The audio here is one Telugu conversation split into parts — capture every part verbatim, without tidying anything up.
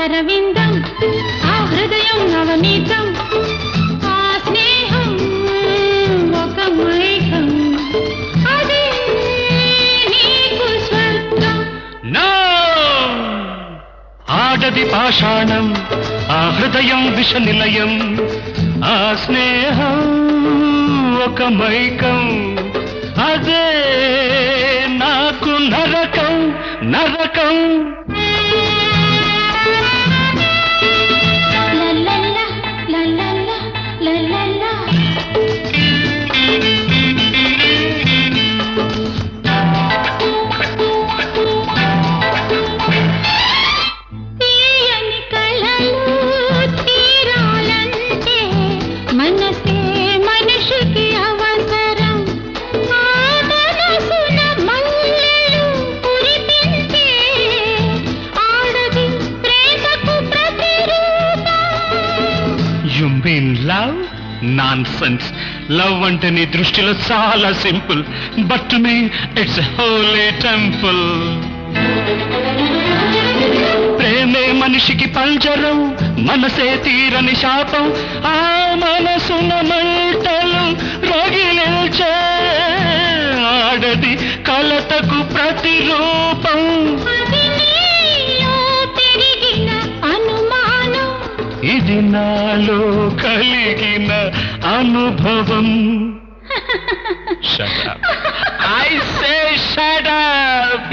అరవిందం ఆ హృదయం నవనీతం ఆ స్నేహం ఒక మైకం అదే నీకు స్వర్గం. నో ఆడది పాషాణం ఆ హృదయం విష నిలయం ఆ స్నేహం ఒక మైకం అదే నాకు నరకం నరకం. లల్లల్లా లల్లల్లా లల్లల్లా తీయని కళలు తీరాలంటే మనసే మనిషికి అవసరం. ఆ మనసున మల్లెలు కురిపించే ఆడది ప్రేమకు ప్రతిరూపం. You mean love? Nonsense. Love అంటే నీ దృష్టిలో చాలా simple, but to me it's holy temple. ప్రేమే మనిషికి పంజరం మనసే తీరని శాపం ఆ మనసున మంటలు రగిలించే ఆడది కలతకు ప్రతిరూపం. అది నీలో పెరిగిన అనుమానం ఇది నాలో కలిగిన అనుభవం. Shut up. I say shut up.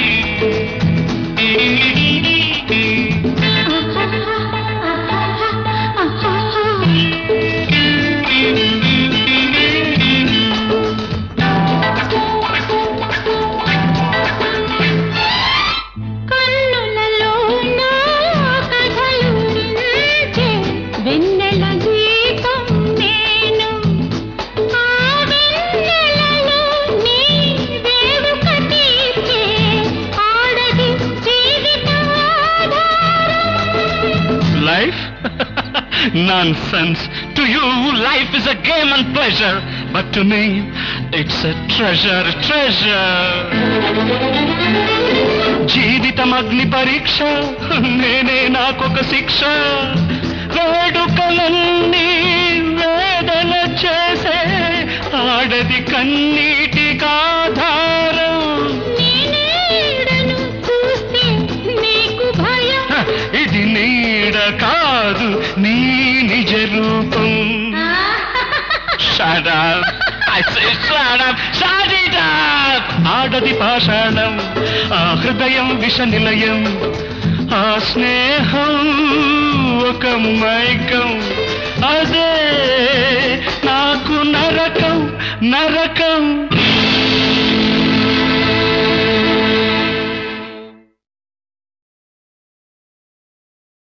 కన్నులలో నా కథలు నించే వెన్నెల దీపం నేను. ఆ వెన్నెలలో నీ వేడుక తీర్చే ఆడది జీవిత ఆధారం. Life? Nonsense. To you, life is a game and pleasure. But to me, it's a treasure, treasure. జీవితం అగ్ని పరీక్ష నేనే నాకొక శిక్ష. వేడుకలన్నీ వేదన చేసే ఆడది కన్నీటికాధారం. నీ నీడను చూస్తే నీకు భయం. హ, ఇది నీడ కాదు నీ నిజ రూపం. Shut up. I say shut up. Shut it up. ఆడది పాషాణం ఆ హృదయం విష నిలయం ఆ స్నేహం ఒక మైకం అదే నాకు నరకం నరకం.